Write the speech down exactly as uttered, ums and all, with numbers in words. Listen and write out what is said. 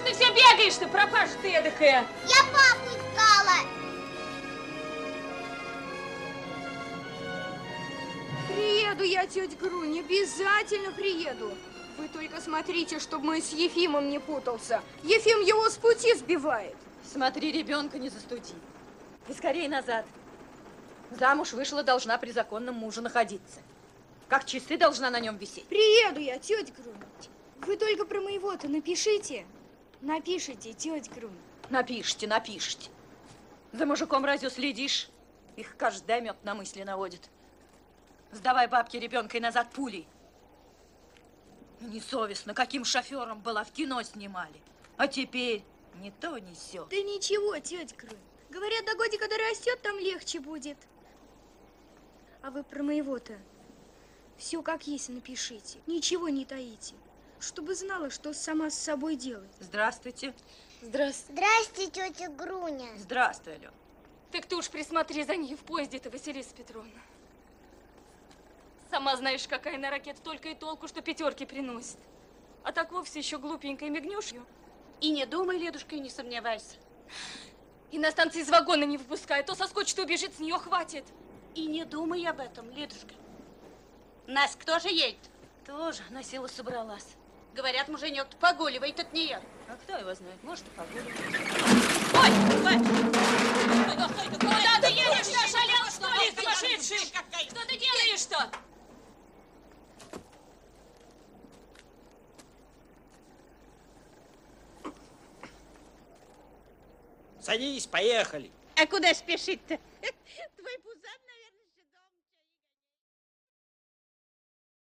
ты все бегаешь-то, пропажа ты эдакая? Я папу искала. Приеду я, тетя Грунь, обязательно приеду. Вы только смотрите, чтобы мой с Ефимом не путался. Ефим его с пути сбивает. Смотри, ребенка не застуди. И скорее назад. Замуж вышла, должна при законном муже находиться. Как часы должна на нем висеть. Приеду я, тетя Грунь. Вы только про моего-то напишите. Напишите, тетя Грунь. Напишите, напишите. За мужиком разве следишь? Их каждый мед на мысли наводит. Сдавай бабке ребенка и назад пулей. Несовестно, каким шофером была, в кино снимали. А теперь не то, не сё. Да ничего, тетя Грунь. Говорят, до годика дорастет, там легче будет. А вы про моего-то все как есть напишите. Ничего не таите. Чтобы знала, что сама с собой делать. Здравствуйте. Здравствуйте. Здрасте, тетя Груня. Здравствуй, Алёна. Так ты уж присмотри за ней в поезде-то, Василиса Петровна. Сама знаешь, какая на ракета, только и толку, что пятерки приносит. А так вовсе еще глупенькой мигнешь ее. И не думай, Ледушка, и не сомневайся. И на станции из вагона не выпускает, то соскочит и убежит, с нее хватит. И не думай об этом, Ледушка. Нас кто же едет? Тоже на силу собралась. Говорят, муженек погуливает от нее. А кто его знает, может, и погуливает. Ой, Вась! Куда ты едешь-то, ошалела, что ли, сумасшедший? Что ты делаешь-то? Садись, поехали. А куда спешить-то?